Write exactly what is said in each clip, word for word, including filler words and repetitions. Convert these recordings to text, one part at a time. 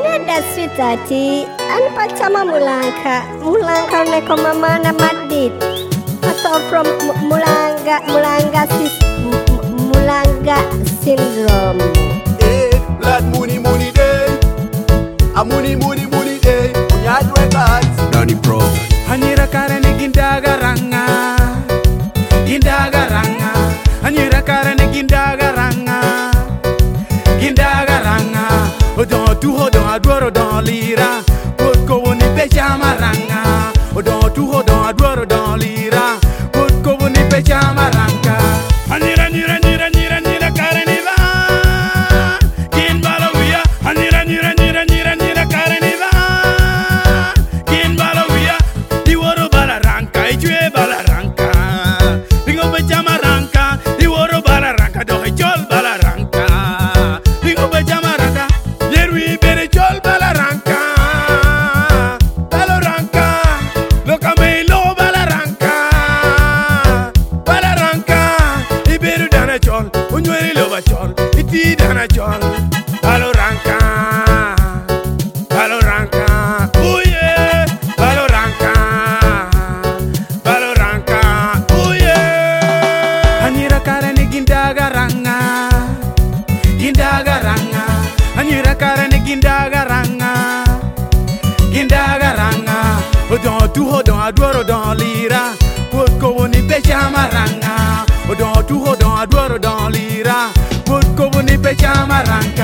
Nada sweetati, an pachama mulangka, mulangka neko mama na madit. Atau from mulanga, mulanga sis, mulanga syndrome. Eh, blood money money day, a money money money day. Unyad records, Danny Pro. Hanyira karane gindaga ranga, gindaga ranga. Hanyira karane gindaga ranga, gindaga ranga. Odon tu hodon adoro don lira, pot ko woni pejama ranga. Odon tu hodon adoro don lira, pot ko woni pejama ranga. Hanyira nyira nyira nyira nyira karane va, kin balawia. Hanyira nyira nyira nyira nyira karane va, kin balawia. Di woro balaranka, ijwe balaranka. Bingo pejama ranka, di woro balaranka, do hejol balaranka. Bingo pejama ranka, yerwi bere jol balaranka. Balaranka, loka me lo balaranka. Balaranka, iberu dana jol, unweri lo bachol, iti dana jol. Balaranka, balaranka, oh yeah, balaranka, balaranka, oh yeah. Hanyira karane gindaga ranga, gindaga ranga. Hanyira karane gindaga ranga, gindaga ranga. Odon tu hodon adoro don lira, pot ko woni pejama ranga. Odon tu hodon adoro don lira, pot ko woni pejama ranga.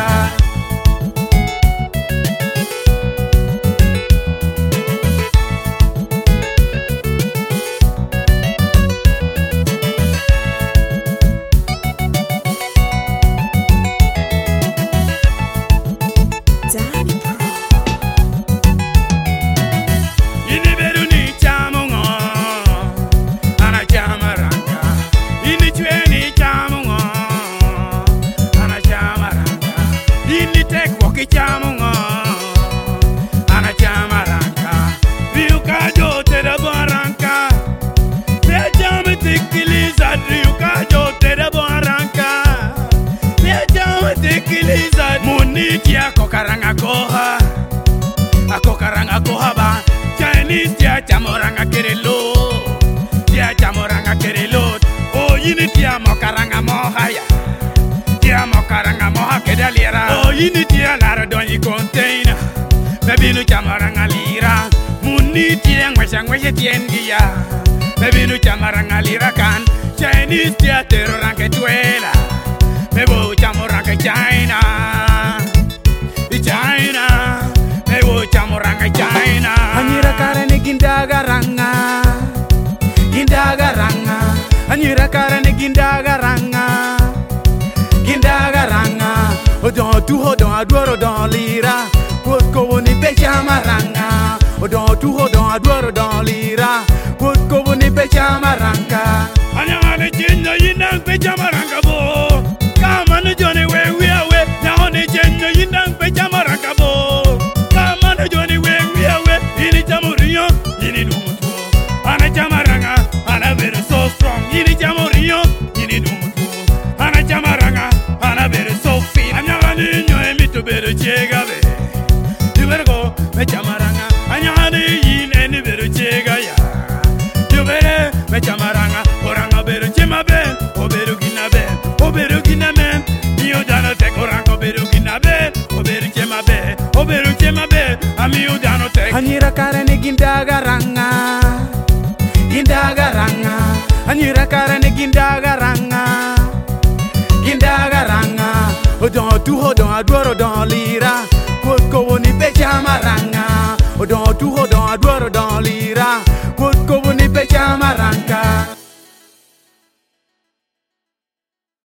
Ini beru ni chamungo, ana chamaranga. Ini chwe ni chamungo, ana chamaranga. Ini tek woki chamungo, ana chamaranga. Riuka jote da baranka, te chame tikiliza. Riuka jote da baranka, te chame tikiliza. Munitia kokaranga koha, akokaranga koha ba. Chinese tia chamoranga kerelo, tia chamoranga kerelo. Oh, yini tia mokaranga mohaya, tia mokaranga moha kedaliera. Oh, yini tia lara doni container, baby no chamoranga lira. Muni tia ngwesha ngwesha tiendia, baby no chamoranga lira kan. Chinese tia teroranga tuela, bebo chamoranga China, China, bebo chamoranga China. Hanyira karane gindaga ranga, gindaga ranga. Hanyira karane gindaga ranga, gindaga ranga. Odon tu hodon adoro don lira, pot ko woni pejama ranga. Odon tu hodon adoro don lira, pot ko woni pejama ranga. Anyangane jinno yinang pejama ranga bo, kamane jone we we we. Nyahone jinno yinang pejama ranga bo, kamane jone we we we. Ini jamuriyo, ini numutu. Ana jamaranga, ana very so strong. Ini jamuriyo, ini numutu. Ana jamaranga, ana very so fit. Anyangane nyo emitu beru chega be. You better go, me jamaranga. Anyangane yin eni beru chega ya. You better, me jamaranga. Oranga beru chema be, o beru gina be, o beru gina me. Niyo dano tek oranga beru gina be, o beru chema be, o beru chema be. Amiyo dano tek. Hanyira karane gindaga ranga, gindaga ranga. Hanyira karane gindaga ranga, gindaga ranga. Odon tu hodon adoro don lira, pot ko woni pejama ranga. Odon tu hodon adoro don